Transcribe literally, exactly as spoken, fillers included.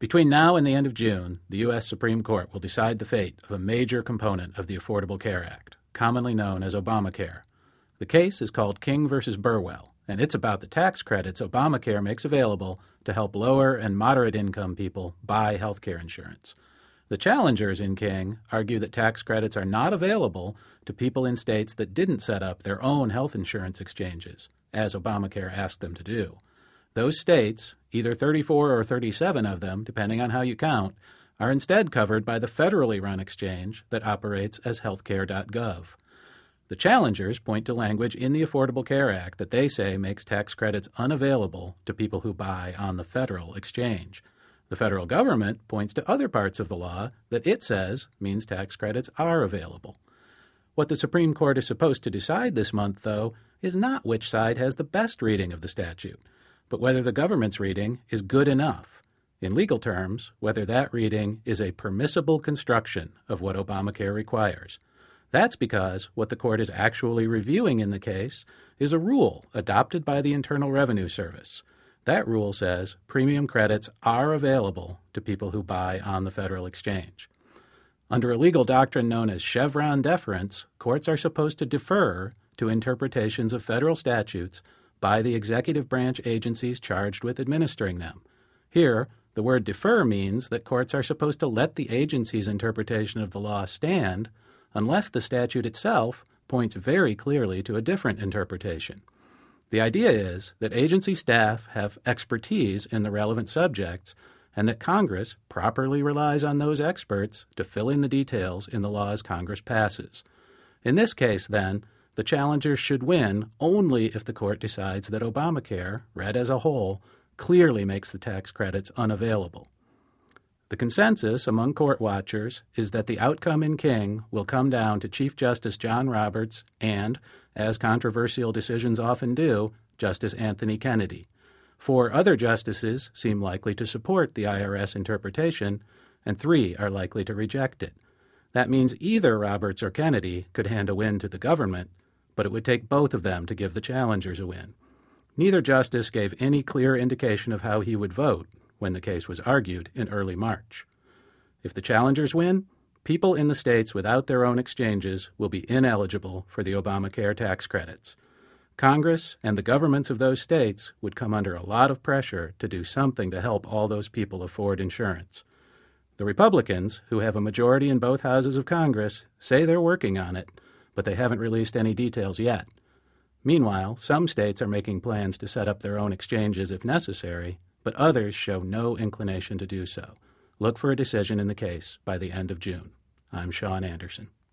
Between now and the end of June, the U S Supreme Court will decide the fate of a major component of the Affordable Care Act, commonly known as Obamacare. The case is called King versus Burwell, and it's about the tax credits Obamacare makes available to help lower and moderate income people buy health care insurance. The challengers in King argue that tax credits are not available to people in states that didn't set up their own health insurance exchanges, as Obamacare asked them to do. Those states, either thirty-four or thirty-seven of them, depending on how you count, are instead covered by the federally run exchange that operates as healthcare dot gov. The challengers point to language in the Affordable Care Act that they say makes tax credits unavailable to people who buy on the federal exchange. The federal government points to other parts of the law that it says means tax credits are available. What the Supreme Court is supposed to decide this month, though, is not which side has the best reading of the statute, but whether the government's reading is good enough. In legal terms, whether that reading is a permissible construction of what Obamacare requires. That's because what the court is actually reviewing in the case is a rule adopted by the Internal Revenue Service. That rule says premium credits are available to people who buy on the federal exchange. Under a legal doctrine known as Chevron deference, courts are supposed to defer to interpretations of federal statutes by the executive branch agencies charged with administering them. Here, the word defer means that courts are supposed to let the agency's interpretation of the law stand unless the statute itself points very clearly to a different interpretation. The idea is that agency staff have expertise in the relevant subjects and that Congress properly relies on those experts to fill in the details in the laws Congress passes. In this case, then, the challengers should win only if the court decides that Obamacare, read as a whole, clearly makes the tax credits unavailable. The consensus among court watchers is that the outcome in King will come down to Chief Justice John Roberts and, as controversial decisions often do, Justice Anthony Kennedy. Four other justices seem likely to support the I R S interpretation, and three are likely to reject it. That means either Roberts or Kennedy could hand a win to the government, but it would take both of them to give the challengers a win. Neither justice gave any clear indication of how he would vote when the case was argued in early March. If the challengers win, people in the states without their own exchanges will be ineligible for the Obamacare tax credits. Congress and the governments of those states would come under a lot of pressure to do something to help all those people afford insurance. The Republicans, who have a majority in both houses of Congress, say they're working on it, but they haven't released any details yet. Meanwhile, some states are making plans to set up their own exchanges if necessary, but others show no inclination to do so. Look for a decision in the case by the end of June. I'm Sean Anderson.